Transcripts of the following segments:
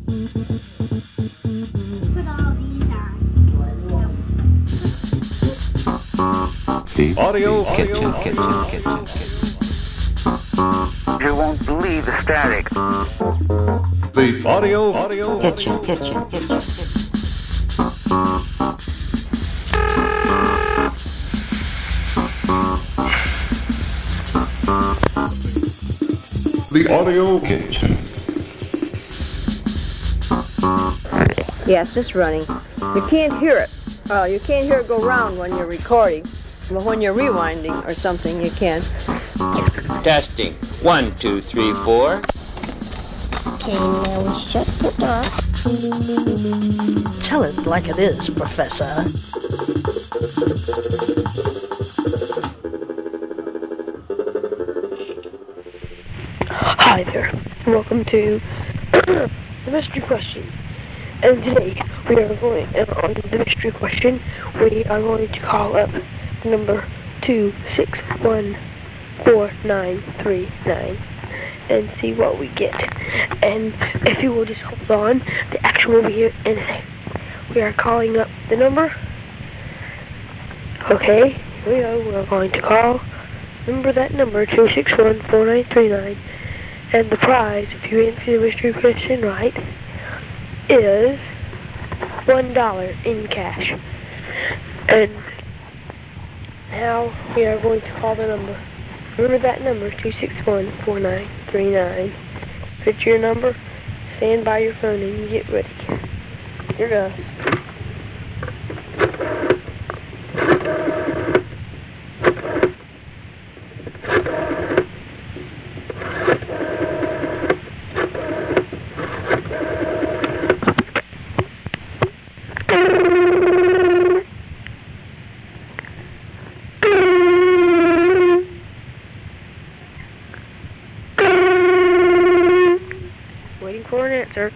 Put all these on. The Audio kitchen. You won't believe the static. The audio Kitchen. The audio kitchen. Yes, it's running. You can't hear it. You can't hear it go round when you're recording. But when you're rewinding or something, you can. Testing. 1, 2, 3, 4. Okay, now we shut the door. Tell it like it is, Professor. Hi there, welcome to the mystery question. And today we are going on the mystery question. We are going to call up the number 2614939 and see what we get. And if you will just hold on, the action will be here in a second. We are calling up the number. Okay, here we go. We're going to call. Remember that number, 2614939. And the prize, if you answer the mystery question right, is $1 in cash. And now we are going to call the number. Remember that number, 2614939. If it's your number, stand by your phone and get ready. Here goes. Waiting for an answer.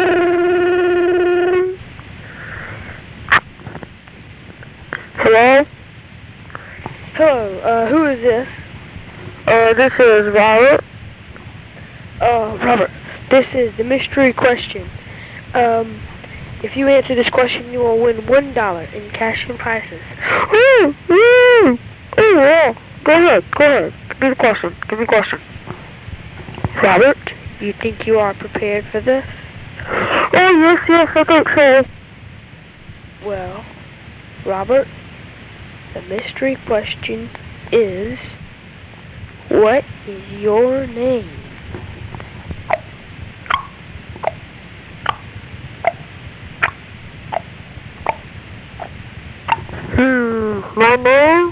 Hello? Hello, who is this? This is Robert. Robert, this is the mystery question. If you answer this question, you will win $1 in cash and prizes. Oh, yeah. Go ahead. Give me the question. Robert, you think you are prepared for this? Oh, yes, I think so. Well, Robert, the mystery question is, what is your name? My name?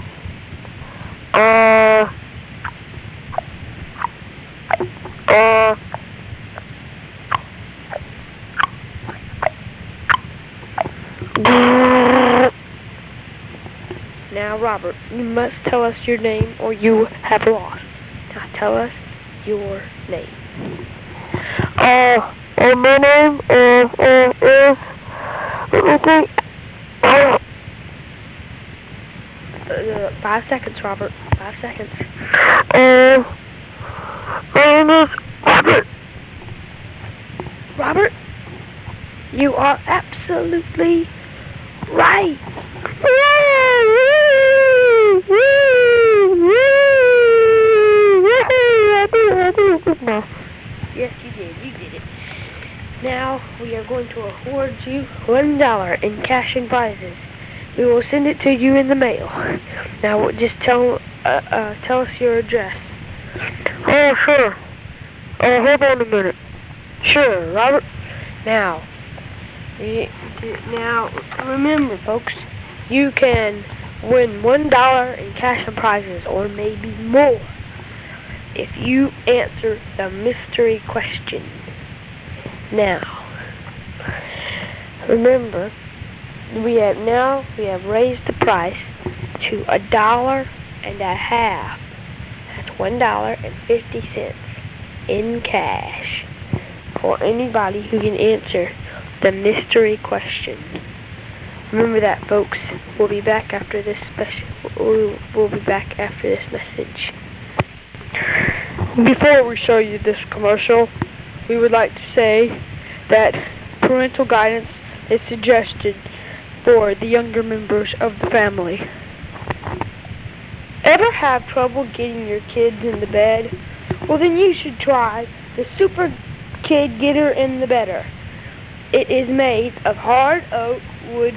Now, Robert, you must tell us your name or you have lost. Now, tell us your name. My name is, let me think. 5 seconds, Robert. 5 seconds. My name is Robert. Robert, you are absolutely right. Yes, you did it. Now, we are going to award you $1 in cash and prizes. We will send it to you in the mail. Now, just tell us your address. Oh, sure. Hold on a minute. Sure, Robert. Now, remember, folks, you can win $1 in cash and prizes, or maybe more, if you answer the mystery question. Now, remember, we have raised the price to $1.50. That's $1.50 in cash for anybody who can answer the mystery question. Remember that, folks. We'll be back after this message. Before we show you this commercial, we would like to say that parental guidance is suggested for the younger members of the family. Ever have trouble getting your kids into bed? Well, then you should try the Super Kid Getter in the Bedder. It is made of hard oak, wood,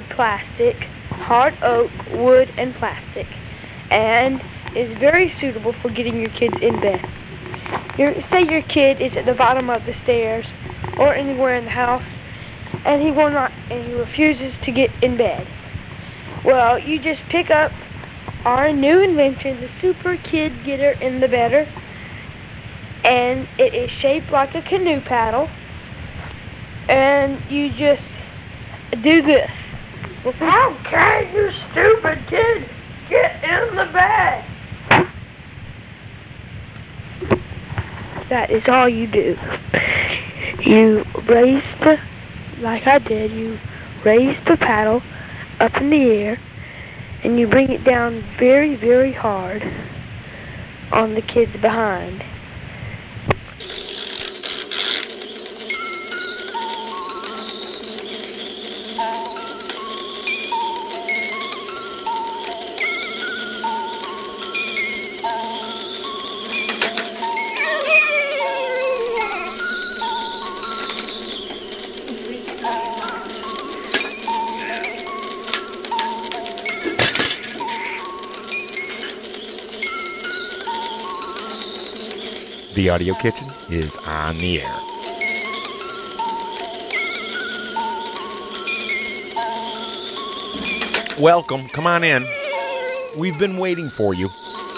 and plastic, and is very suitable for getting your kids in bed. Say your kid is at the bottom of the stairs or anywhere in the house, and he refuses to get in bed. Well, you just pick up our new invention, the Super Kid Getter in the Bedder, and it is shaped like a canoe paddle, and you just do this. Okay, you stupid kid, get in the bed. That is all you do. You raise like I did, you raise the paddle up in the air, and you bring it down very, very hard on the kids behind. The Audio Kitchen is on the air. Welcome. Come on in. We've been waiting for you.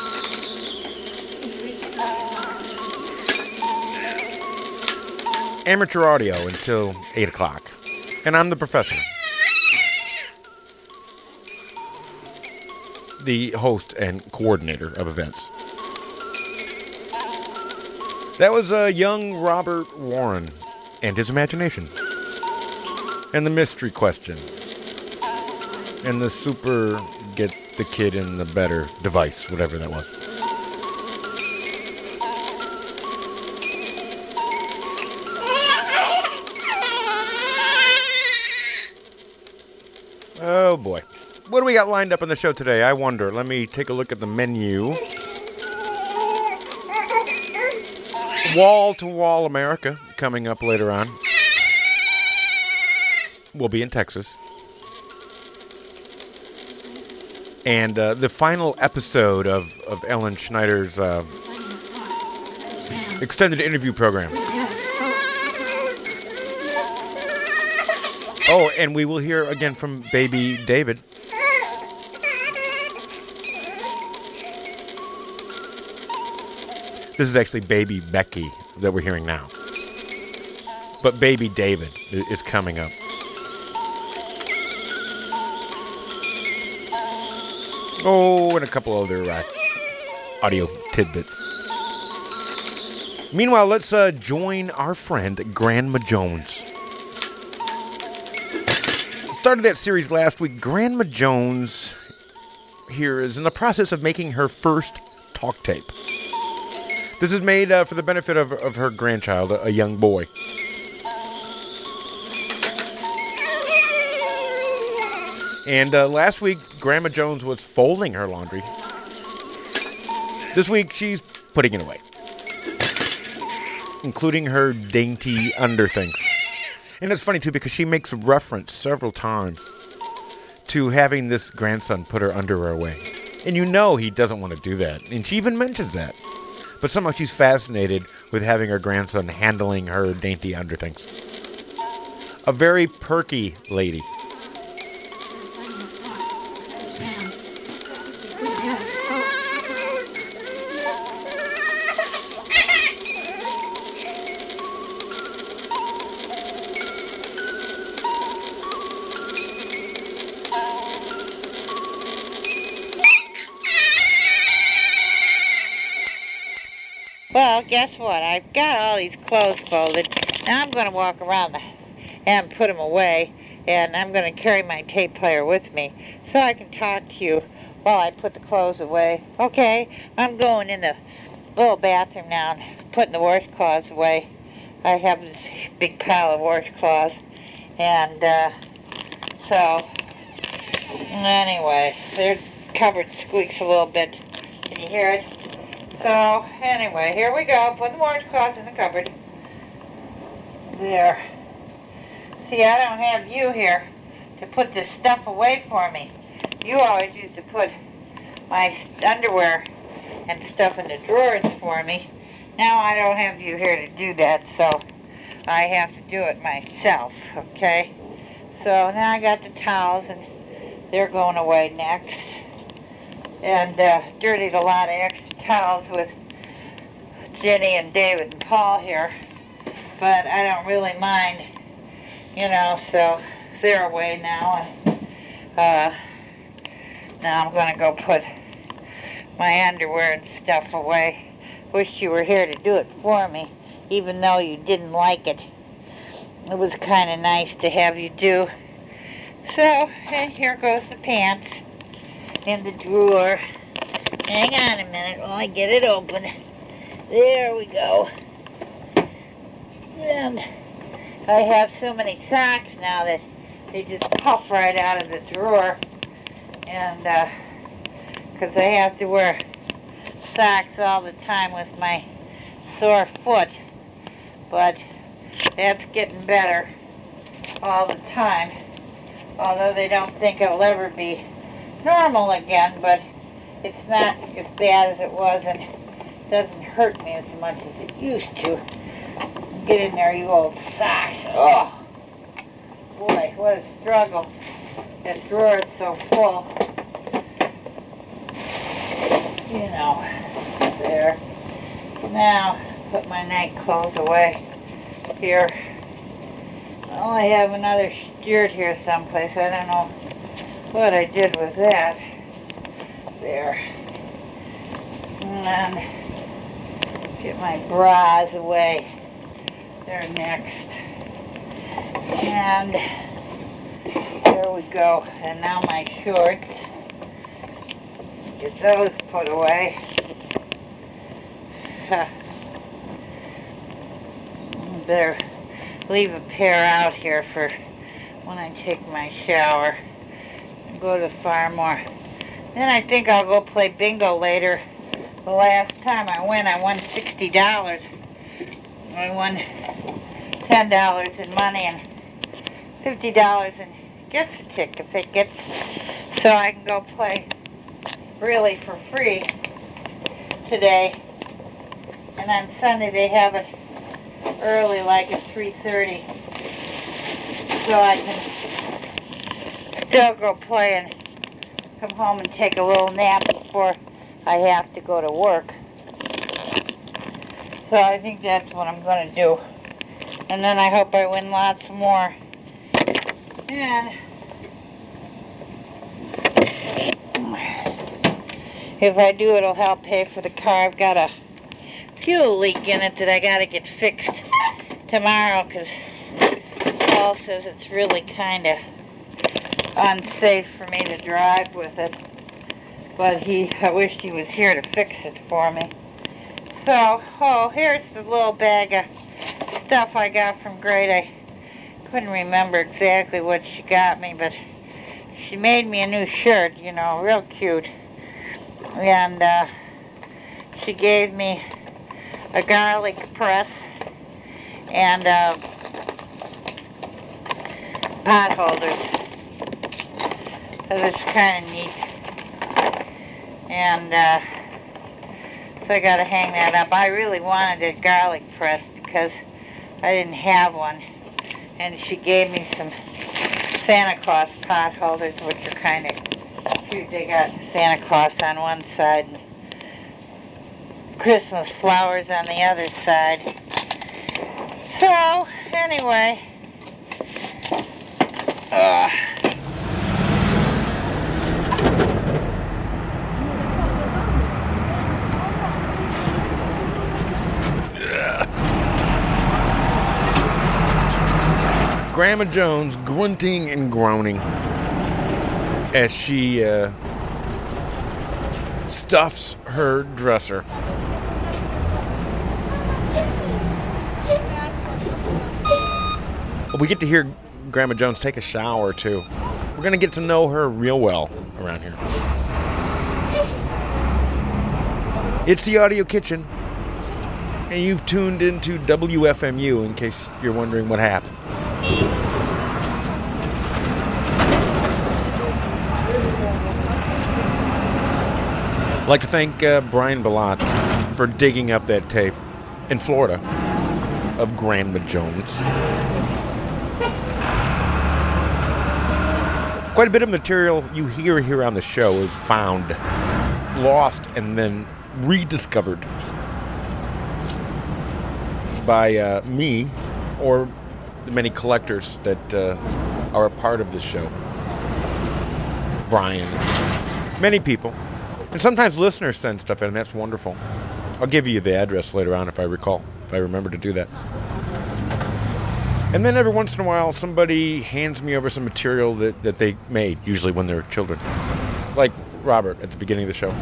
Amateur audio until 8 o'clock. And I'm the professor. The host and coordinator of events. That was young Robert Warren and his imagination. And the mystery question. And the super get the kid in the better device, whatever that was. Oh boy. What do we got lined up on the show today? I wonder. Let me take a look at the menu. Wall-to-Wall America coming up later on. We'll be in Texas. And the final episode of Ellen Schneider's extended interview program. Oh, and we will hear again from baby David. This is actually baby Becky that we're hearing now. But baby David is coming up. Oh, and a couple other audio tidbits. Meanwhile, let's join our friend Grandma Jones. Started that series last week. Grandma Jones here is in the process of making her first talk tape. This is made for the benefit of her grandchild, a young boy. And last week, Grandma Jones was folding her laundry. This week, she's putting it away. Including her dainty underthings. And it's funny, too, because she makes reference several times to having this grandson put her underwear away. And you know he doesn't want to do that. And she even mentions that. But somehow she's fascinated with having her grandson handling her dainty underthings. A very perky lady. Well, guess what? I've got all these clothes folded. Now I'm going to walk around and put them away, and I'm going to carry my tape player with me so I can talk to you while I put the clothes away. Okay? I'm going in the little bathroom now and putting the washcloths away. I have this big pile of washcloths, and so anyway, their cupboard squeaks a little bit. Can you hear it? So anyway, here we go. Put the washcloths in the cupboard. There. See, I don't have you here to put this stuff away for me. You always used to put my underwear and stuff in the drawers for me. Now I don't have you here to do that, so I have to do it myself, okay? So now I got the towels, and they're going away next. And dirtied a lot of extra towels with Jenny and David and Paul here. But I don't really mind, so they're away now. And now I'm going to go put my underwear and stuff away. Wish you were here to do it for me, even though you didn't like it. It was kind of nice to have you do. So, and here goes the pants in the drawer. Hang on a minute while I get it open. There we go. And I have so many socks now that they just puff right out of the drawer. And, because I have to wear socks all the time with my sore foot. But that's getting better all the time. Although they don't think it'll ever be normal again, but it's not as bad as it was, and it doesn't hurt me as much as it used to. Get in there, you old socks. Oh, boy, what a struggle. That drawer is so full. There. Now, put my night clothes away here. Oh, I have another shirt here someplace. I don't know what I did with that. There. And then get my bras away. They're next. And there we go. And now my shorts. Get those put away. Better leave a pair out here for when I take my shower and go to Farmore. Then I think I'll go play bingo later. The last time I won $60. I won $10 in money and $50 in gift certificates, so I can go play really for free today. And on Sunday they have it early, like at 3:30, so I can still go play and come home and take a little nap before I have to go to work. So I think that's what I'm going to do. And then I hope I win lots more. And if I do, it'll help pay for the car. I've got a fuel leak in it that I got to get fixed tomorrow, because Paul says it's really kind of unsafe for me to drive with it. But I wished he was here to fix it for me. So, here's the little bag of stuff I got from Great. I couldn't remember exactly what she got me, but she made me a new shirt, real cute. And she gave me a garlic press and pot holders. So it's kind of neat. And so I got to hang that up. I really wanted a garlic press because I didn't have one. And she gave me some Santa Claus pot holders, which are kind of cute. They got Santa Claus on one side and Christmas flowers on the other side. So, anyway, Grandma Jones grunting and groaning as she stuffs her dresser. We get to hear Grandma Jones take a shower, too. We're going to get to know her real well around here. It's the Audio Kitchen, and you've tuned into WFMU in case you're wondering what happened. I'd like to thank Brian Bellot for digging up that tape in Florida of Grandma Jones. Quite a bit of material you hear here on the show is found, lost, and then rediscovered by me or the many collectors that are a part of this show. Brian, many people. And sometimes listeners send stuff in, and that's wonderful. I'll give you the address later on if I remember to do that. And then every once in a while, somebody hands me over some material that they made, usually when they're children. Like Robert at the beginning of the show.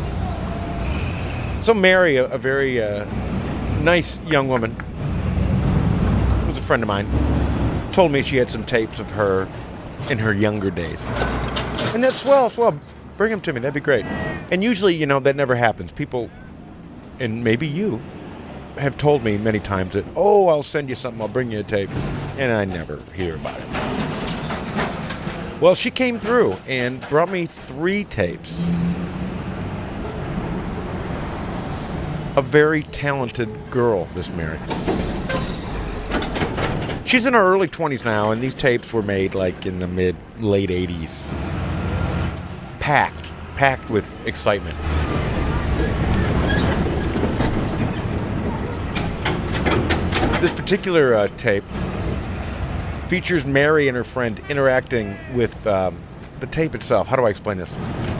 So Mary, a very nice young woman, who's a friend of mine, told me she had some tapes of her in her younger days. And that's swell. Bring them to me. That'd be great. And usually, that never happens. People, and maybe you, have told me many times that, I'll send you something, I'll bring you a tape. And I never hear about it. Well, she came through and brought me 3 tapes. A very talented girl, this Mary. She's in her early 20s now, and these tapes were made like in the late 80s. Packed with excitement. This particular tape features Mary and her friend interacting with the tape itself. How do I explain this?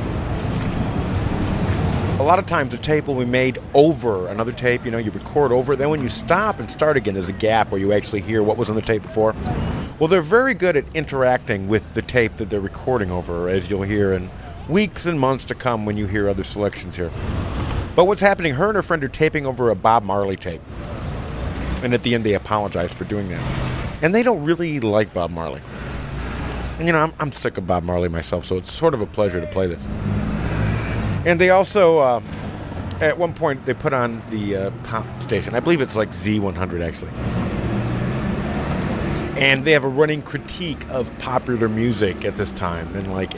A lot of times the tape will be made over another tape. You record over it. Then when you stop and start again, there's a gap where you actually hear what was on the tape before. Well, they're very good at interacting with the tape that they're recording over, as you'll hear in weeks and months to come when you hear other selections here. But what's happening, her and her friend are taping over a Bob Marley tape. And at the end, they apologize for doing that. And they don't really like Bob Marley. And, I'm sick of Bob Marley myself, so it's sort of a pleasure to play this. And they also, at one point, they put on the pop station. I believe it's like Z100, actually. And they have a running critique of popular music at this time in like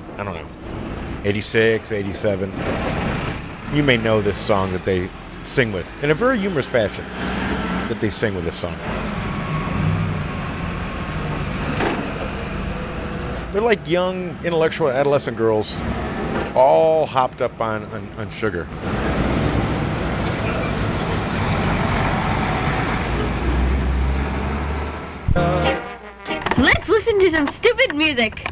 86, 87. You may know this song that they sing with in a very humorous fashion that they sing with this song. They're like young, intellectual, adolescent girls all hopped up on sugar. Let's listen to some stupid music.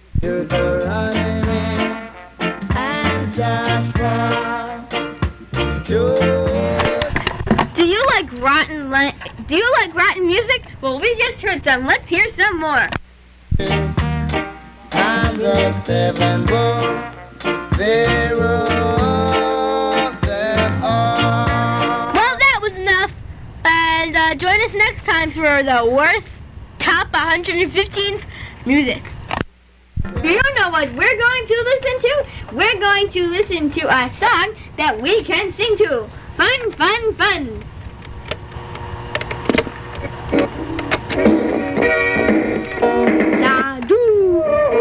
Do you like rotten music? Well, we just heard some. Let's hear some more. Well, that was enough. And join us next time for the worst top 115th music. Do you know what we're going to listen to? We're going to listen to a song that we can sing to. Fun, fun, fun. La-doo.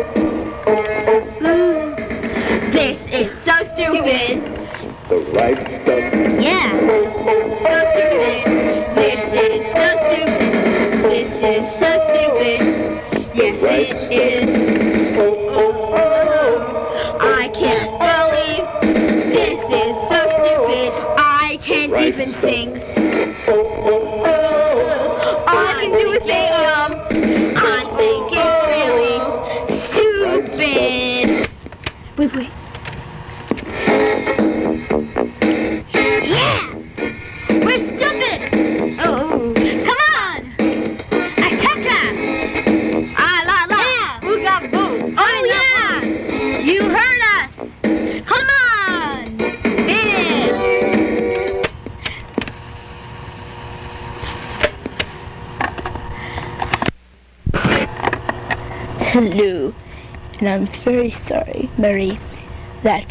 This is so stupid. The right stuff. Yeah. So stupid. This is so stupid. This is so stupid. Yes, it is. I can't believe this is so stupid. I can't even sing. All I can do is say, I think it's really stupid. Wait. Yeah! We're stupid! Oh, come on! Attack! Ah, la, la! Yeah. Booga, boo! Oh, yeah! You heard us! Come on! Yeah! Hello. And I'm very sorry, Mary, that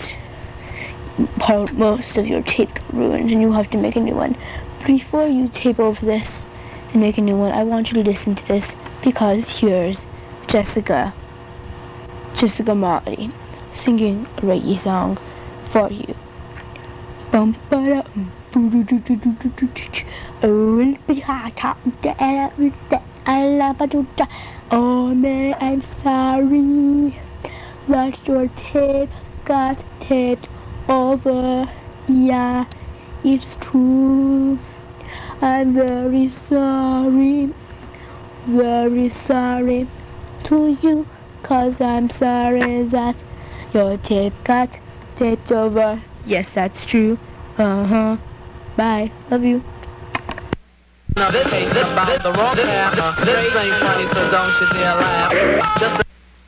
most of your tape got ruined and you have to make a new one. But before you tape over this and make a new one, I want you to listen to this, because here's Jessica Marley singing a reggae song for you. Oh man, I'm sorry that your tape got taped over. Yeah, it's true. I'm very sorry to you, 'cause I'm sorry that your tape got taped over. Yes, that's true. Bye. Love you. No, this ain't about the wrong path. This ain't funny, so don't you dare laugh. Just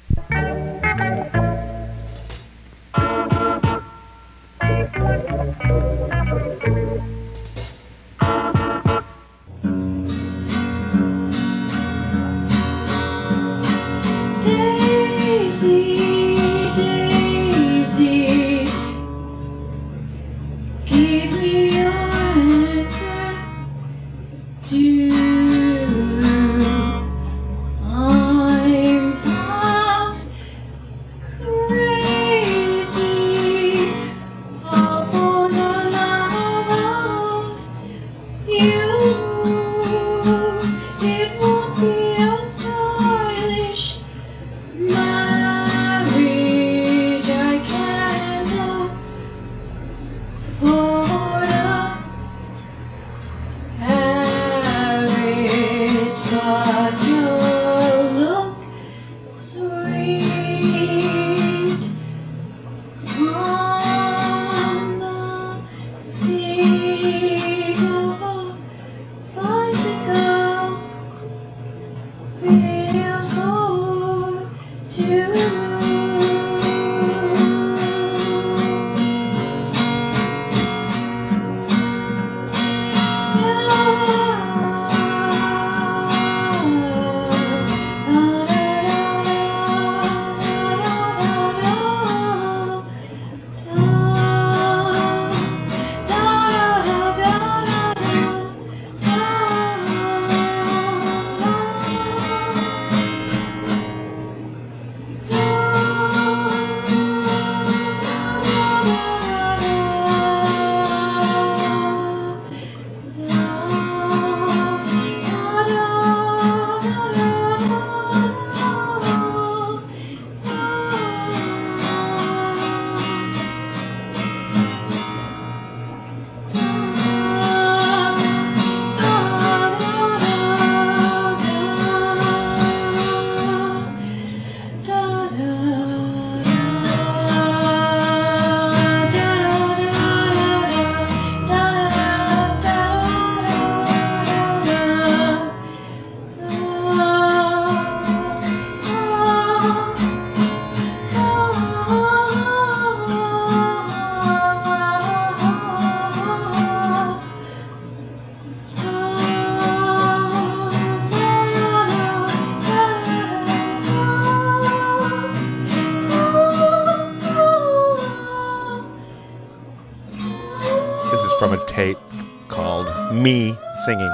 From a tape called Me Singing.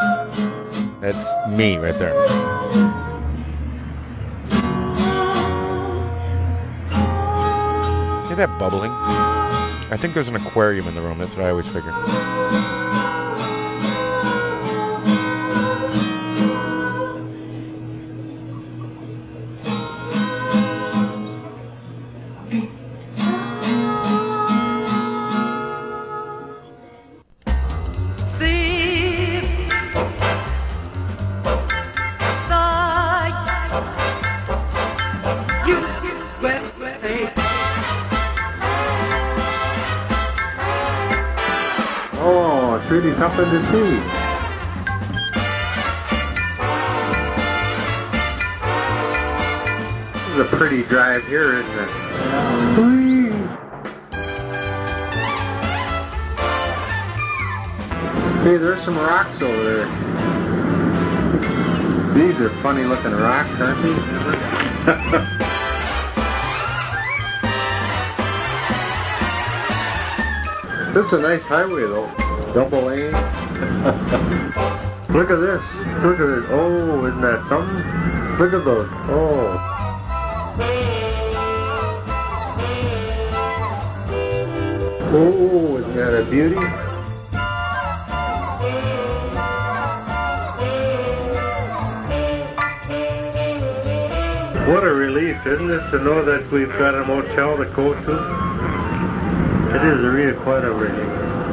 That's me right there. Hear that bubbling? I think there's an aquarium in the room. That's what I always figure. Really something to see. This is a pretty drive here, isn't it? Hey, there's some rocks over there. These are funny looking rocks, aren't these? This is a nice highway though. Double lane. Look at this. Look at this. Oh, isn't that something? Look at those. Oh. Oh, isn't that a beauty? What a relief, isn't it, to know that we've got a motel to go to? It is really quite a relief.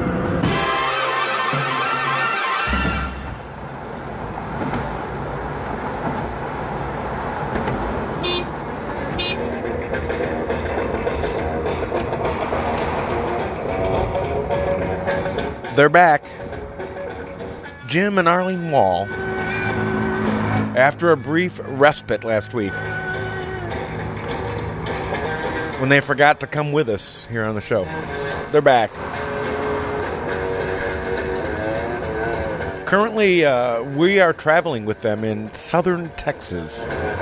They're back. Jim and Arlene Wall. After a brief respite last week, when they forgot to come with us here on the show, they're back. Currently, we are traveling with them in southern Texas.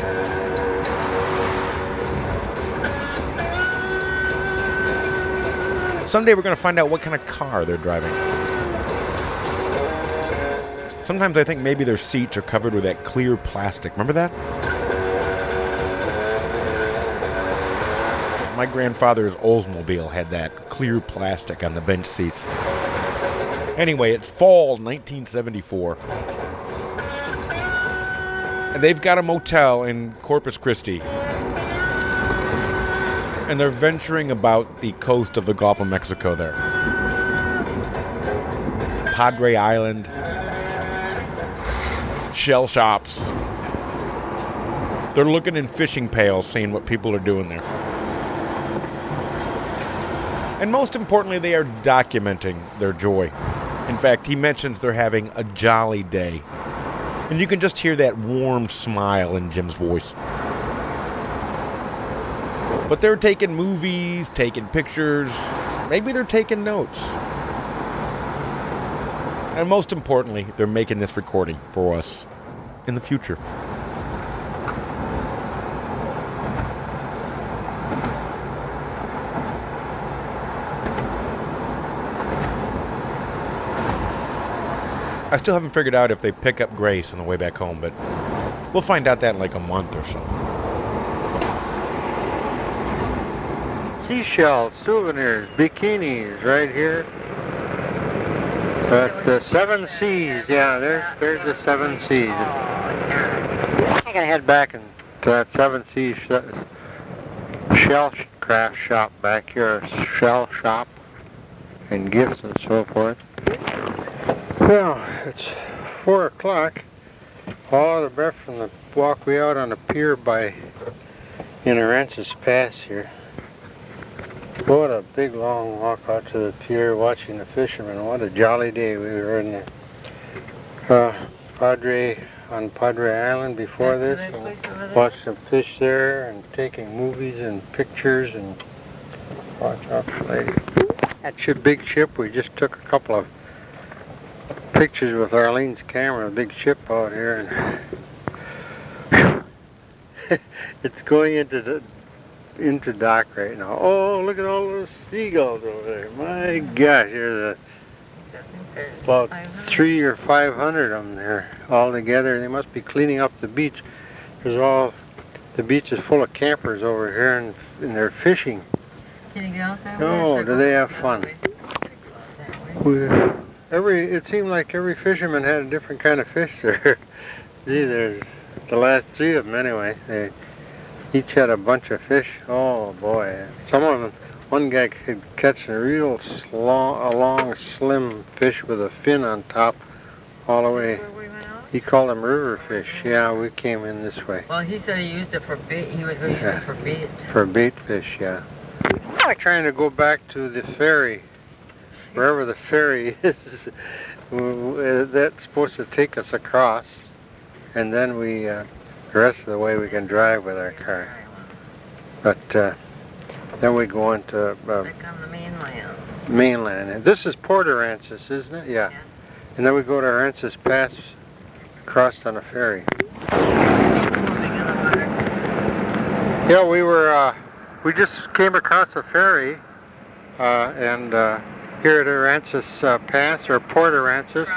Someday we're going to find out what kind of car they're driving. Sometimes I think maybe their seats are covered with that clear plastic. Remember that? My grandfather's Oldsmobile had that clear plastic on the bench seats. Anyway, it's fall 1974. And they've got a motel in Corpus Christi. And they're venturing about the coast of the Gulf of Mexico there. Padre Island. Shell shops. They're looking in fishing pails, seeing what people are doing there. And most importantly, they are documenting their joy. In fact, he mentions they're having a jolly day. And you can just hear that warm smile in Jim's voice. But they're taking movies, taking pictures, maybe they're taking notes. And most importantly, they're making this recording for us in the future. I still haven't figured out if they pick up Grace on the way back home, but we'll find out that in like a month or so. Seashells, souvenirs, bikinis right here. But the Seven Seas, yeah, there's the Seven Seas. I'm gonna head back to that Seven Seas shell craft shop back here, shell shop and gifts and so forth. Well, it's 4 o'clock. All out of breath from the walk we out on the pier by Aransas Pass here. What a big long walk out to the pier watching the fishermen. What a jolly day. We were in the on Padre Island before this. And watched some fish there and taking movies and pictures and watch out for lady. That big ship, we just took a couple of pictures with Arlene's camera, a big ship out here. And it's going into dock right now. Oh, look at all those seagulls over there. My gosh, there's about 300 or 500 of them there all together. They must be cleaning up the beach. The beach is full of campers over here and they're fishing. Can you get out that way? Oh, do they have fun? It seemed like every fisherman had a different kind of fish there. Gee, there's the last 3 of them anyway. They each had a bunch of fish. Oh boy. Some of them, one guy could catch a real long, slim fish with a fin on top all the way. He called them river fish. Yeah, we came in this way. Well, he said he used it for bait. He was going to use it for bait. For bait fish, yeah. We're trying to go back to the ferry. Wherever the ferry is, that's supposed to take us across, and then the rest of the way we can drive with our car. But then we go into back on the mainland. Mainland. This is Port Aransas, isn't it? Yeah. And then we go to Aransas Pass, crossed on a ferry. Yeah, we just came across a ferry, and here at Aransas Pass, or Port Aransas,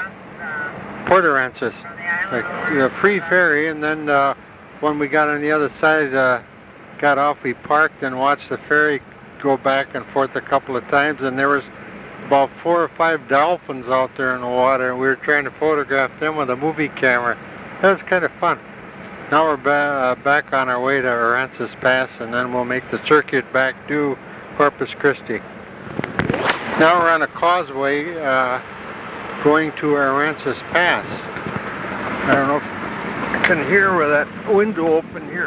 like a free ferry, and then when we got on the other side, got off, we parked and watched the ferry go back and forth a couple of times, and there was about 4 or 5 dolphins out there in the water, and we were trying to photograph them with a movie camera. That was kind of fun. Now we're back on our way to Aransas Pass, and then we'll make the circuit back to Corpus Christi. Now we're on a causeway going to Aransas Pass. I don't know if you can hear with that window open here.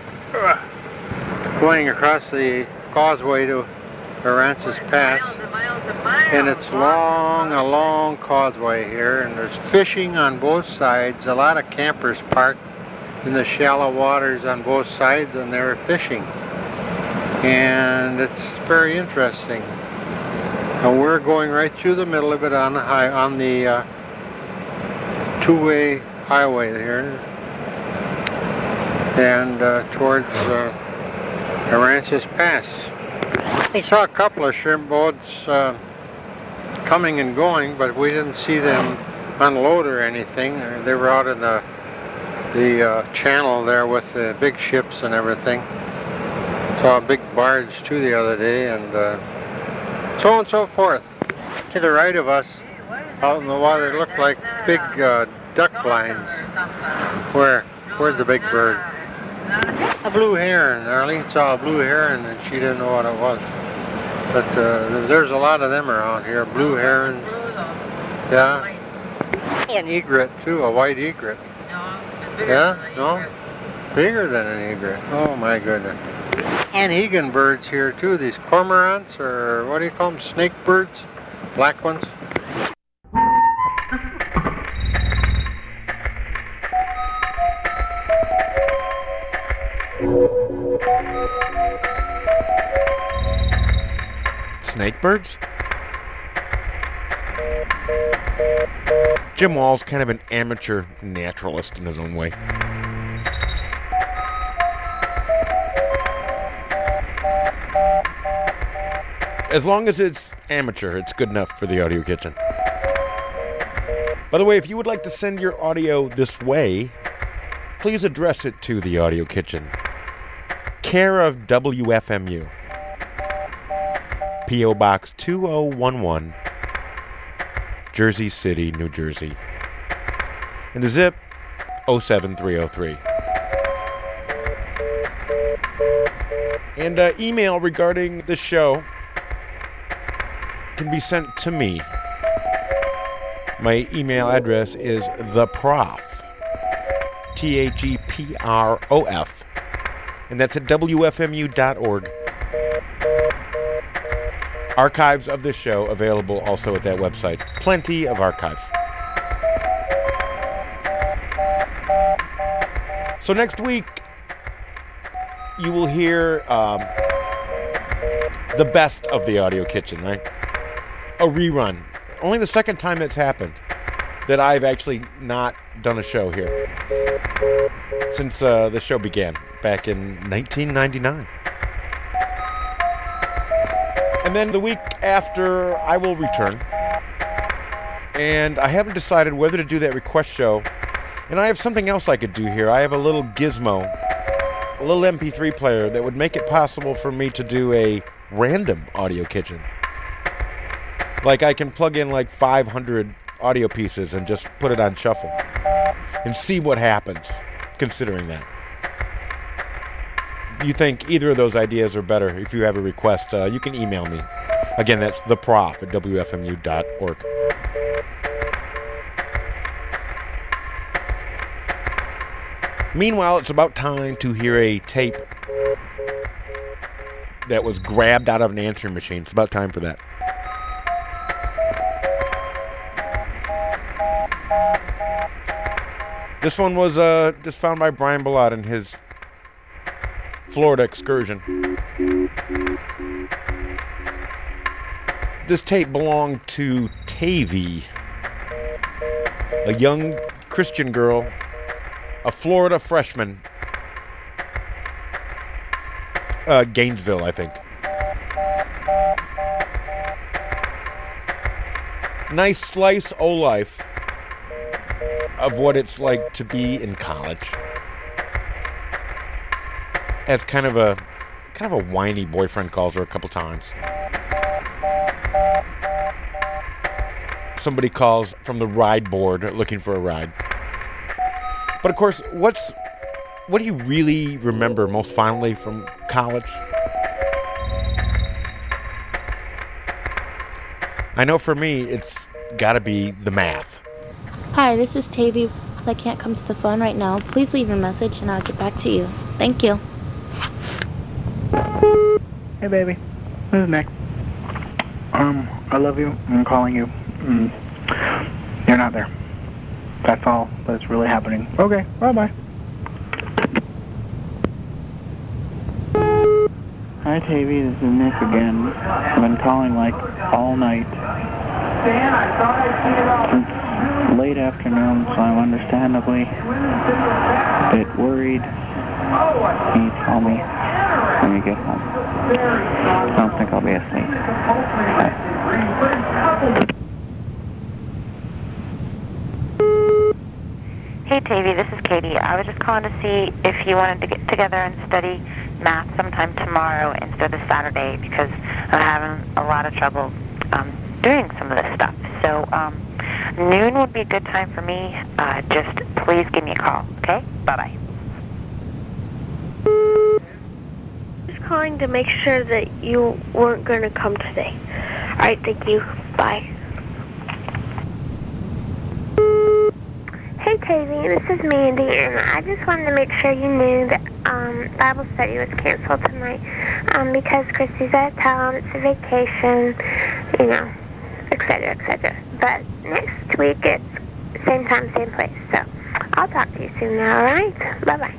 Going across the causeway to Aransas Pass, and it's a long causeway here, and there's fishing on both sides. A lot of campers parked in the shallow waters on both sides, and they're fishing, and it's very interesting. And we're going right through the middle of it on the two-way highway here, and towards Aransas Pass. We saw a couple of shrimp boats coming and going, but we didn't see them unload or anything. They were out in the channel there with the big ships and everything. Saw a big barge too the other day, and so on and so forth. To the right of us, out in the water, it looked like big duck blinds. Where's the big bird? A blue heron. Arlene saw a blue heron, and she didn't know what it was. But there's a lot of them around here. Blue herons. Yeah. An egret too, a white egret. Yeah? No? Bigger than an egret. Oh my goodness. Anhegan birds here too. These cormorants, or what do you call them? Snake birds? Black ones? Snake birds? Jim Wall's kind of an amateur naturalist in his own way. As long as it's amateur, it's good enough for the Audio Kitchen. By the way, if you would like to send your audio this way, please address it to the Audio Kitchen, care of WFMU, P.O. Box 2011, Jersey City, New Jersey, and the zip 07303. And email regarding this show can be sent to me. My email address is theprof, THEPROF, and that's at WFMU.org. Archives of this show available also at that website. Plenty of archives. So next week, you will hear the best of the Audio Kitchen, right? A rerun. Only the second time it's happened that I've actually not done a show here since the show began back in 1999. And then the week after, I will return. And I haven't decided whether to do that request show. And I have something else I could do here. I have a little gizmo, a little MP3 player that would make it possible for me to do a random Audio Kitchen. Like I can plug in like 500 audio pieces and just put it on shuffle. And see what happens, considering that. If you think either of those ideas are better, if you have a request, you can email me. Again, that's theprof at WFMU.org. Meanwhile, it's about time to hear a tape that was grabbed out of an answering machine. It's about time for that. This one was just found by Brian Ballot in his Florida excursion. This tape belonged to Tavy, a young Christian girl, a Florida freshman, Gainesville, I think. Nice slice of life of what it's like to be in college. As kind of a whiny boyfriend calls her a couple times. Somebody calls from the ride board looking for a ride. But of course, what do you really remember most fondly from college? I know for me, it's got to be the math. Hi, this is Tavy. I can't come to the phone right now. Please leave a message and I'll get back to you. Thank you. Hey, baby. This is Nick. I love you. I'm calling you. You're not there. That's all that's really happening. Okay, bye-bye. Hi, Tavy. This is Nick again. I've been calling like all night. It's late afternoon, so I'm understandably a bit worried. Can you tell me when you get home? I don't think I'll be asleep. Bye. Hey, Tavy, this is Katie. I was just calling to see if you wanted to get together and study math sometime tomorrow instead of Saturday because I'm having a lot of trouble doing some of this stuff. So noon would be a good time for me. Just please give me a call, okay? Bye-bye. Just calling to make sure that you weren't going to come today. All right, thank you. Bye. Hey, Tavy, this is Mandy, and I just wanted to make sure you knew that Bible study was canceled tonight because Christy's out of town, it's a vacation, you know, etc., etc. But next week it's same time, same place. So I'll talk to you soon now, all right? Bye-bye.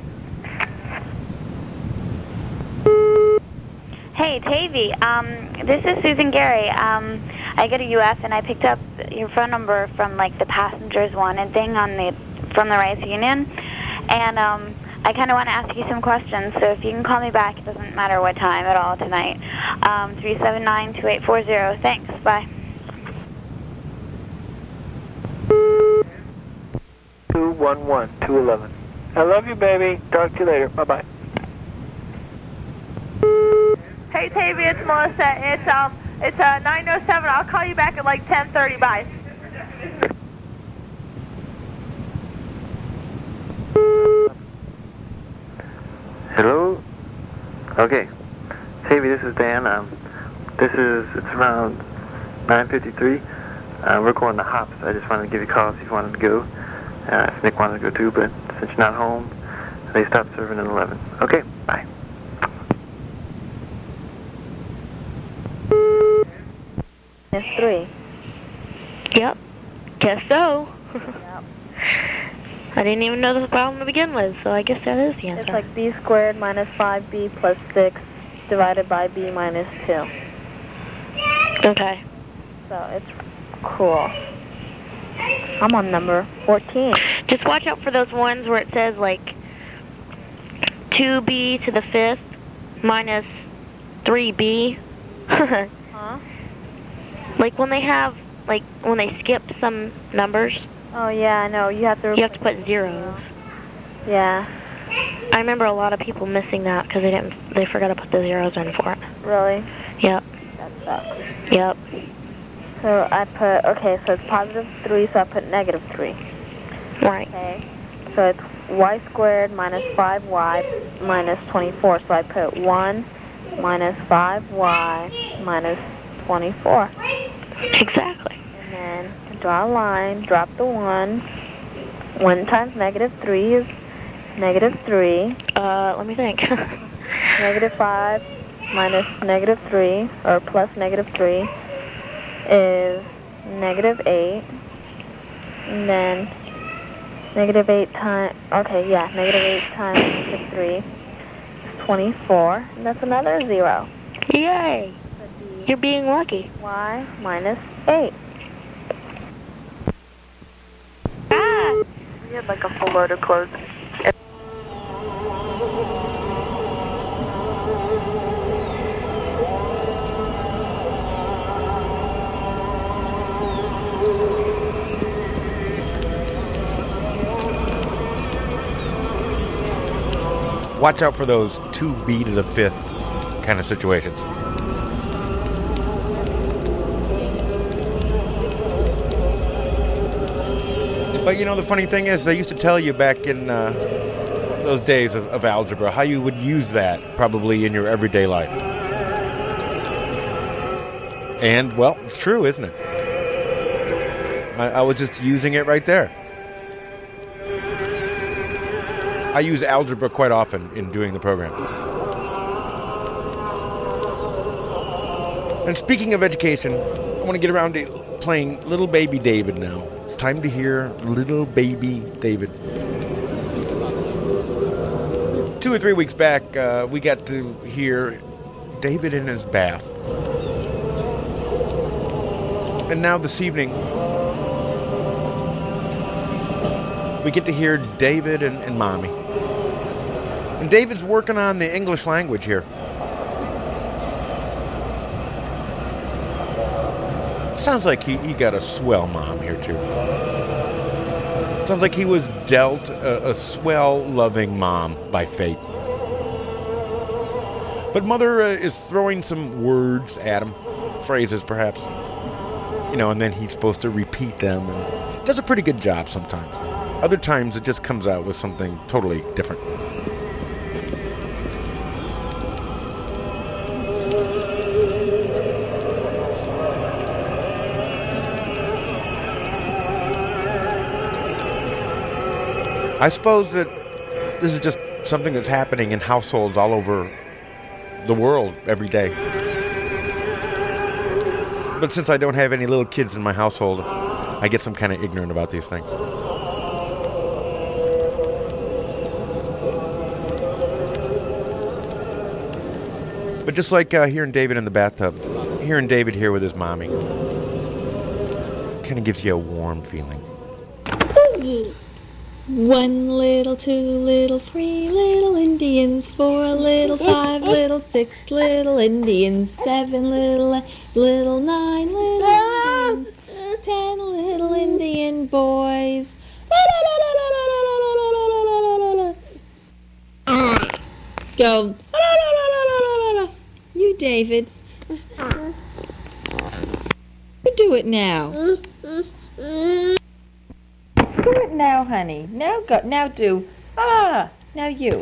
Hey, Tavy, this is Susan Gary. I go to UF and I picked up your phone number from like the passengers wanted thing from the Rice Union, and I kind of want to ask you some questions. So if you can call me back, it doesn't matter what time at all tonight. 379-2840. Thanks. Bye. 211-211. I love you, baby. Talk to you later. Bye-bye. Hey, Tavy, it's Melissa. It's 9:07. I'll call you back at like 10:30. Bye. Hello? Okay. Tavy, this is Dan. It's around 9:53. We're going to Hops. I just wanted to give you a call if you wanted to go. If Nick wanted to go too, but since you're not home, they stopped serving at 11. Okay, bye. It's 3. Yep. Guess so. Yep. I didn't even know there was a problem to begin with, so I guess that is the answer. It's like b squared minus 5b plus 6 divided by b minus 2. Okay. So it's cool. I'm on number 14. Just watch out for those ones where it says like 2b to the 5th minus 3b. Huh? Like when they have, like when they skip some numbers. Oh yeah, I know. You have to put zeros. Yeah. I remember a lot of people missing that because they forgot to put the zeros in for it. Really? Yep. That sucks. Yep. So I put, okay, so it's positive 3, so I put negative 3. Right. Okay. So it's y squared minus 5y minus 24. So I put 1 minus 5y minus 24. Exactly. And then draw a line, drop the 1. 1 times negative 3 is negative 3. Let me think. Negative 5 minus negative 3, or plus negative 3, is negative 8. And then negative 8 times, okay, yeah, negative 8 times negative 3 is 24. And that's another 0. Yay! You're being lucky. Y minus 8. Ah! We had like a full load of clothes. watch out for those 2b to the 5th kind of situations. But you know, the funny thing is, they used to tell you back in those days of algebra how you would use that probably in your everyday life. And, well, it's true, isn't it? I was just using it right there. I use algebra quite often in doing the program. And speaking of education, I want to get around to playing Little Baby David now. It's time to hear Little Baby David. 2 or 3 weeks back, we got to hear David in his bath. And now this evening, we get to hear David and Mommy. And David's working on the English language here. Sounds like he got a swell mom here, too. Sounds like he was dealt a swell, loving mom by fate. But Mother is throwing some words at him, phrases perhaps. You know, and then he's supposed to repeat them, and does a pretty good job sometimes. Other times it just comes out with something totally different. I suppose that this is just something that's happening in households all over the world every day. But since I don't have any little kids in my household, I guess I'm kind of ignorant about these things. But just like hearing David in the bathtub, hearing David here with his mommy kind of gives you a warm feeling. 1 little, 2 little, 3 little Indians, 4 little, 5 little, 6 little Indians, 7 little, 9 little Indians, 10 little Indian boys. Go. You, David. You do it now. Do it now, honey. Now go. Now do. Now you.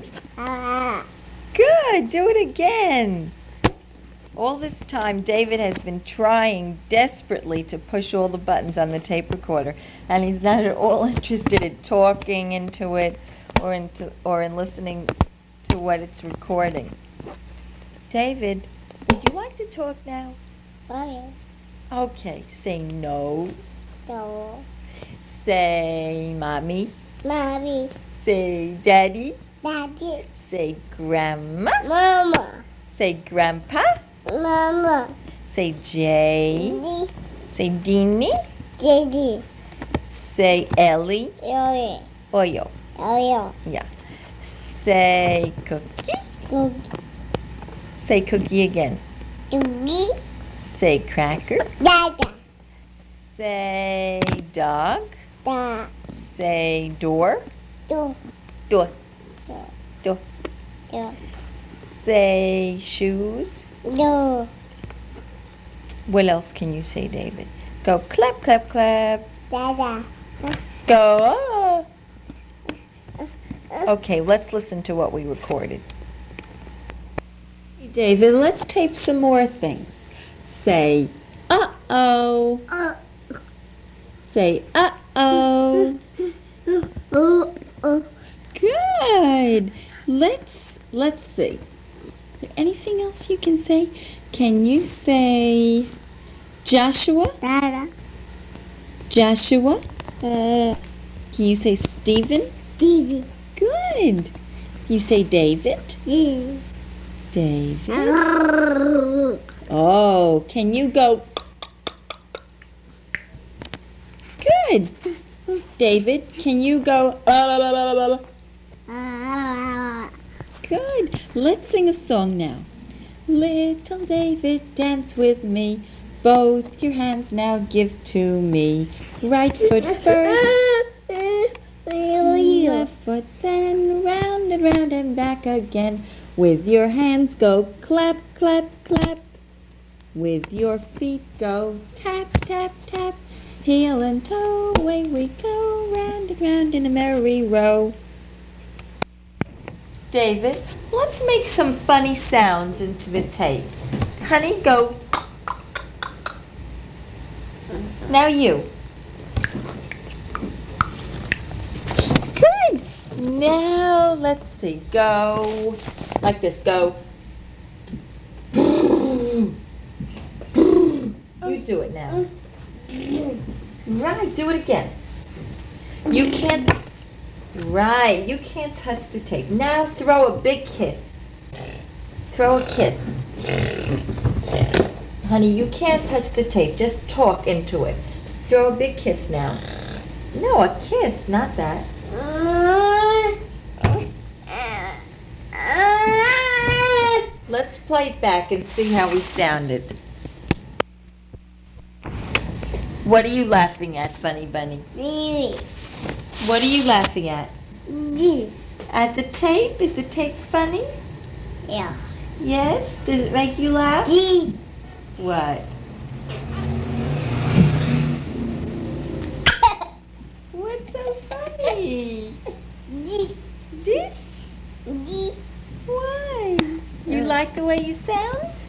Good. Do it again. All this time, David has been trying desperately to push all the buttons on the tape recorder, and he's not at all interested in talking into it or in listening to what it's recording. David, would you like to talk now? Okay. Say nose. No. Say mommy. Mommy. Say daddy. Daddy. Say grandma. Mama. Say grandpa. Mama. Say Jay. Daddy. Say Deanie. Daddy. Say Ellie. Ellie. Oyo. Ellie. Yeah. Say cookie. Cookie. Say cookie again. Cookie. Say cracker. Dada. Say dog. Da. Say door. Do. Door. Do. Door. Do. Say shoes. Do. What else can you say, David? Go clap, clap, clap. Dada. Go. Okay, let's listen to what we recorded. Hey, David, let's tape some more things. Say, uh-oh. Say, uh-oh. Good. Let's see. Is there anything else you can say? Can you say Joshua? Dada. Joshua? Can you say Stephen? Didi. Good. You say David? Yeah. David. Oh, can you go? Good. David, can you go? Good. Let's sing a song now. Little David, dance with me. Both your hands now give to me. Right foot first. Left foot then round round and back again. With your hands go clap, clap, clap. With your feet go tap, tap, tap. Heel and toe, away we go, round and round in a merry row. David, let's make some funny sounds into the tape. Honey, go. Now you. Good. Now, let's see. Go. Like this. Go. You do it now. Right. Do it again. You can't. Right. You can't touch the tape. Now throw a big kiss. Throw a kiss. Honey, you can't touch the tape. Just talk into it. Throw a big kiss now. No, a kiss, not that. Let's play it back and see how we sounded. What are you laughing at, Funny Bunny? What are you laughing at? This. At the tape? Is the tape funny? Yeah. Yes? Does it make you laugh? This. What? What's so funny? This. This? This. Why? You like the way you sound?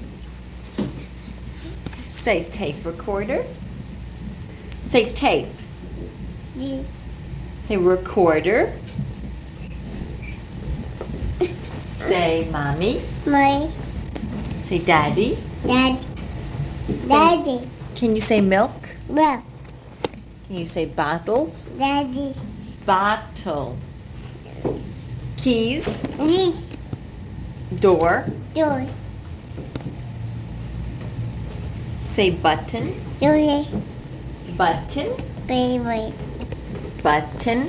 Say tape recorder. Say tape. This. Say recorder. Say mommy. My. Say daddy. Dad. Daddy. Can you say milk? Milk. Can you say bottle? Daddy. Bottle. Keys. This. Door. Door. Say button. Door. Button. Baby. Button.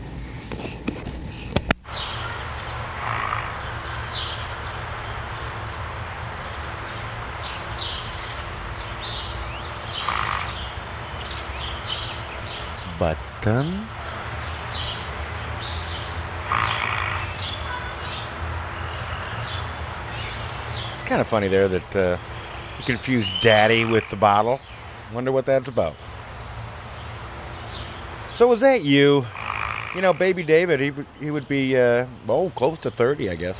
Button. It's kind of funny there that you confused daddy with the bottle. Wonder what that's about. So was that you? You know, baby David, he would be, close to 30, I guess.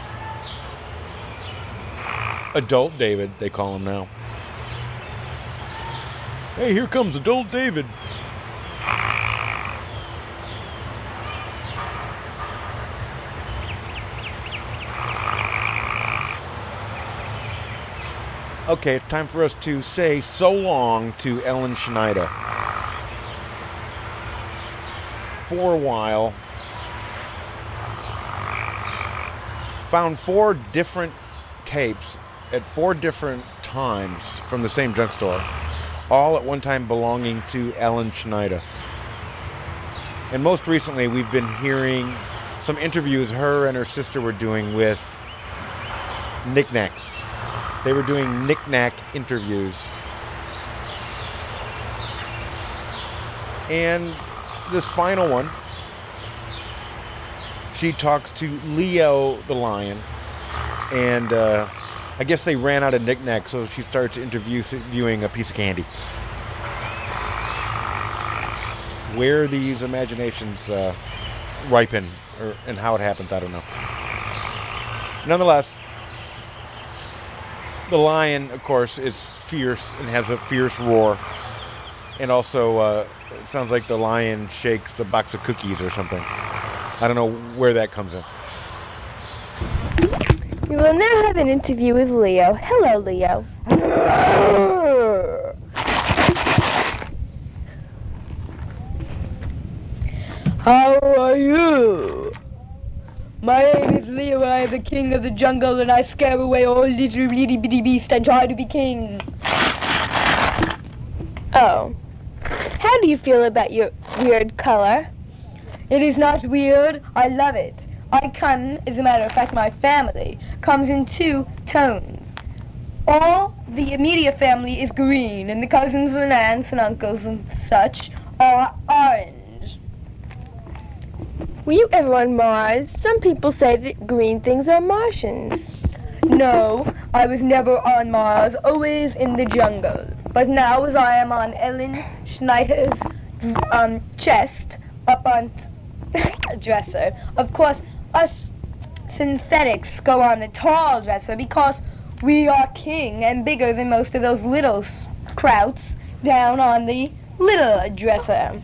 Adult David, they call him now. Hey, here comes adult David. Okay, it's time for us to say so long to Ellen Schneider. For a while, found 4 different tapes at 4 different times from the same junk store, all at one time belonging to Ellen Schneider. And most recently, we've been hearing some interviews her and her sister were doing with Knickknacks. They were doing Knickknack interviews. And this final one, she talks to Leo the lion, and I guess they ran out of knickknacks, so she starts interviewing a piece of candy. Where these imaginations ripen, and how it happens, I don't know. Nonetheless, the lion, of course, is fierce and has a fierce roar. And also, it sounds like the lion shakes a box of cookies or something. I don't know where that comes in. We will now have an interview with Leo. Hello, Leo. How are you? My name is Leo, and I am the king of the jungle, and I scare away all little itty bitty beasts and try to be king. Oh. How do you feel about your weird color? It is not weird. I love it. I come, as a matter of fact, my family comes in 2 tones. All the immediate family is green, and the cousins and aunts and uncles and such are orange. Were you ever on Mars? Some people say that green things are Martians. No, I was never on Mars, always in the jungle. But now as I am on Ellen Schneider's chest, up on a dresser, of course, us synthetics go on the tall dresser because we are king and bigger than most of those little krauts down on the little dresser.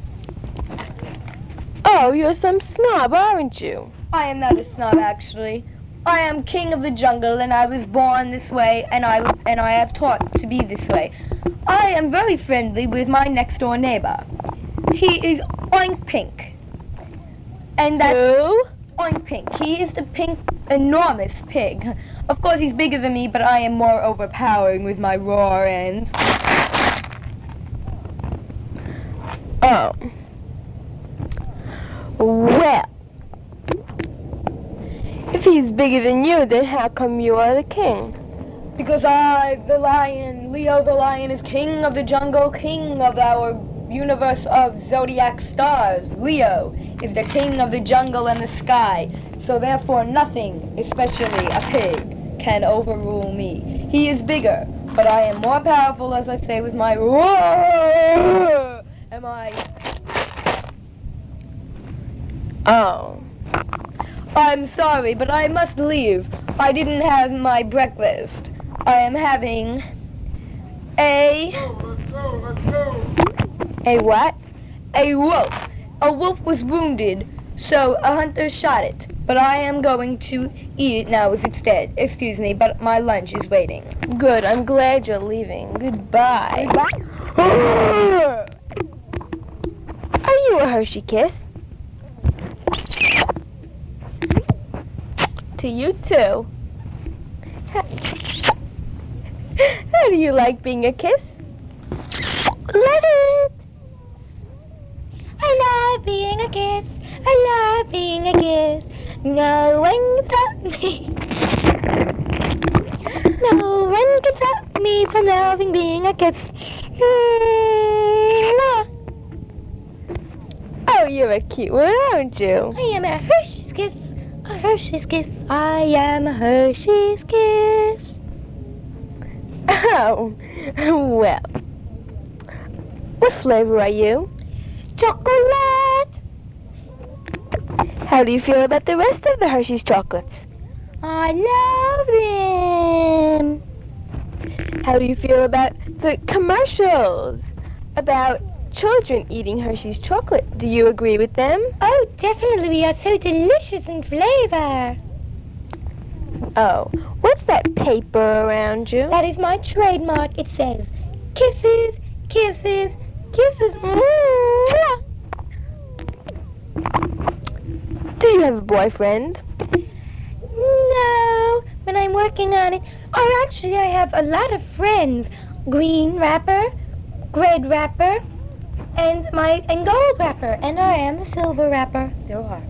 Oh, you're some snob, aren't you? I am not a snob, actually. I am king of the jungle, and I was born this way, and I have taught to be this way. I am very friendly with my next-door neighbor. He is Oink Pink. And that's... Who? Oink Pink. He is the pink, enormous pig. Of course, he's bigger than me, but I am more overpowering with my roar and... Oh. Well, if he's bigger than you, then how come you are the king? Because I, the lion, Leo the lion, is king of the jungle, king of our universe of zodiac stars. Leo is the king of the jungle and the sky. So therefore nothing, especially a pig, can overrule me. He is bigger, but I am more powerful, as I say, with my roar. Am I... Oh. I'm sorry, but I must leave. I didn't have my breakfast. I am having a what? A wolf. A wolf was wounded, so a hunter shot it. But I am going to eat it now as it's dead. Excuse me, but my lunch is waiting. Good, I'm glad you're leaving. Goodbye. Are you a Hershey Kiss? To you too. How do you like being a kiss? Love it. I love being a kiss. I love being a kiss. No one can stop me. No one can stop me from loving being a kiss. Oh, you're a cute one, aren't you? I am a Hershey's Kiss. A Hershey's Kiss. I am a Hershey's Kiss. Oh, well. What flavor are you? Chocolate. How do you feel about the rest of the Hershey's chocolates? I love them. How do you feel about the commercials about children eating Hershey's chocolate? Do you agree with them? Oh, definitely. We are so delicious in flavor. Oh, what's that paper around you? That is my trademark. It says, kisses, kisses, kisses. Mwah. Do you have a boyfriend? No, but I'm working on it. Oh, actually, I have a lot of friends. Green rapper, red rapper, and gold rapper, and I am the silver rapper. There are.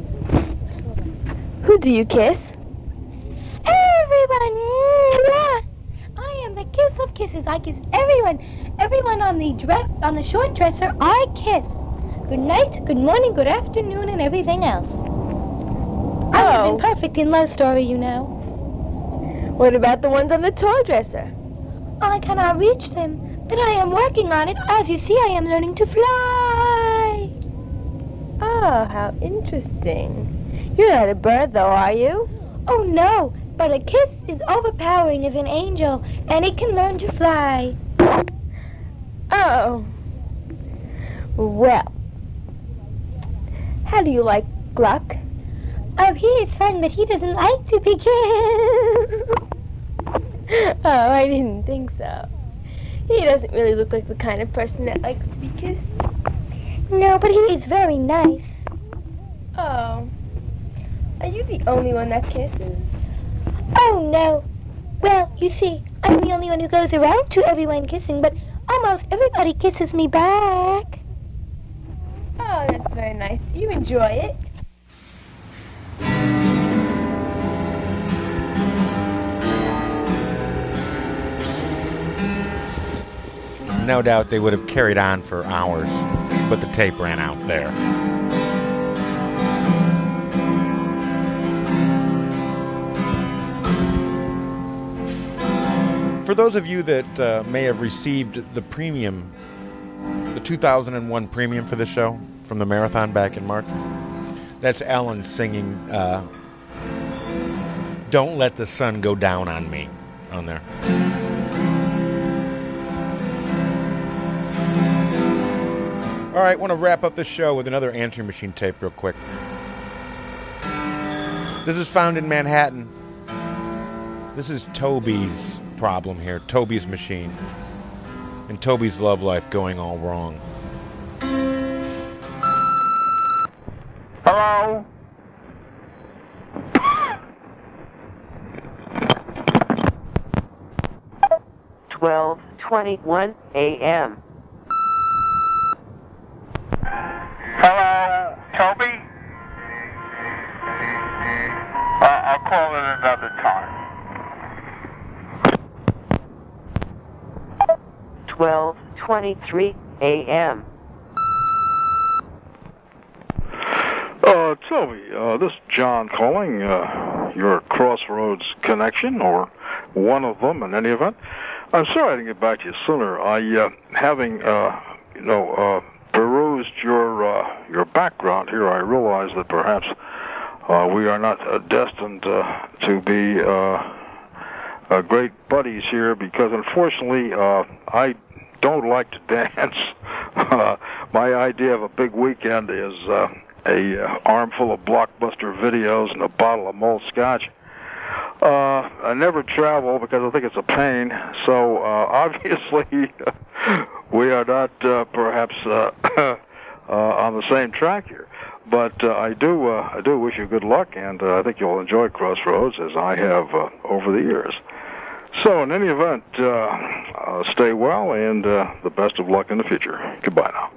Who do you kiss? Everyone. I am the kiss of kisses. I kiss everyone. Everyone on the short dresser, I kiss. Good night, good morning, good afternoon, and everything else. I have been perfect in love story, you know. What about the ones on the tall dresser? I cannot reach them, but I am working on it. As you see, I am learning to fly. Oh, how interesting. You're not a bird, though, are you? Oh, no, but a kiss is overpowering as an angel, and it can learn to fly. Oh. Well. How do you like Gluck? Oh, he is fun, but he doesn't like to be kissed. Oh, I didn't think so. He doesn't really look like the kind of person that likes to be kissed. No, but he is very nice. Oh. Are you the only one that kisses? Oh, no. Well, you see, I'm the only one who goes around to everyone kissing, but almost everybody kisses me back. Oh, that's very nice. You enjoy it. No doubt they would have carried on for hours, but the tape ran out there. For those of you that may have received the premium, the 2001 premium for this show from the marathon back in March, that's Alan singing Don't Let the Sun Go Down on Me on there. All right, want to wrap up the show with another answering machine tape real quick. This is found in Manhattan. This is Toby's problem here, Toby's machine, and Toby's love life going all wrong. Hello? $12:21 a.m. Hello, Toby? I'll call it another time. 12:23 a.m. Toby, this is John calling, your Crossroads connection, or one of them in any event. I'm sorry I didn't get back to you sooner. Having perused your background here, I realize that perhaps we are not destined to be great buddies here, because unfortunately I don't like to dance. My idea of a big weekend is a armful of Blockbuster videos and a bottle of mulled scotch. I never travel because I think it's a pain. So obviously we are not perhaps on the same track here. But I do wish you good luck, and I think you'll enjoy Crossroads as I have over the years. So in any event, stay well, and the best of luck in the future. Goodbye now.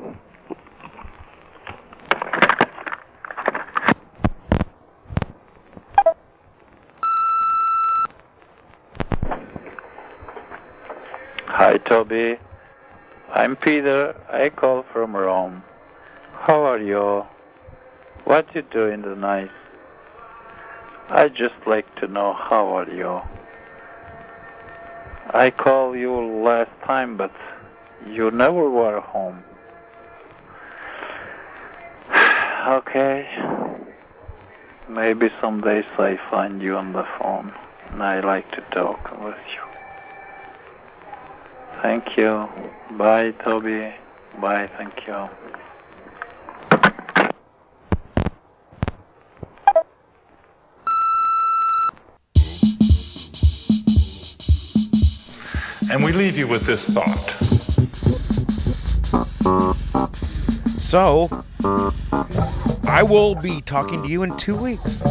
Hi, Toby. I'm Peter. I call from Rome. How are you? What you doing tonight? I just like to know how are you. I called you last time, but you never were home. Okay. Maybe some days I find you on the phone, and I like to talk with you. Thank you. Bye, Toby. Bye, thank you. And we leave you with this thought. So, I will be talking to you in 2 weeks.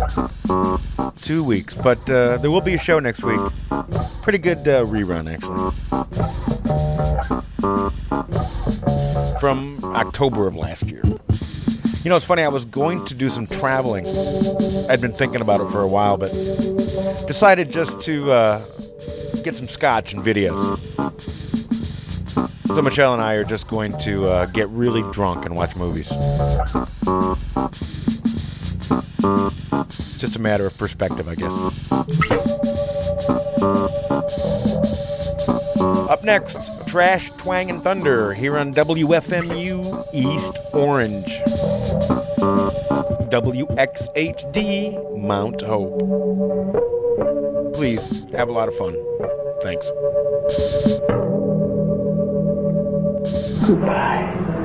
2 weeks, but there will be a show next week. Pretty good rerun, actually. From October of last year. You know, it's funny, I was going to do some traveling. I'd been thinking about it for a while, but decided just to get some scotch and videos. So Michelle and I are just going to get really drunk and watch movies. It's just a matter of perspective, I guess. Up next, Trash, Twang, and Thunder here on WFMU East Orange. WXHD Mount Hope. Please, have a lot of fun. Thanks. Goodbye.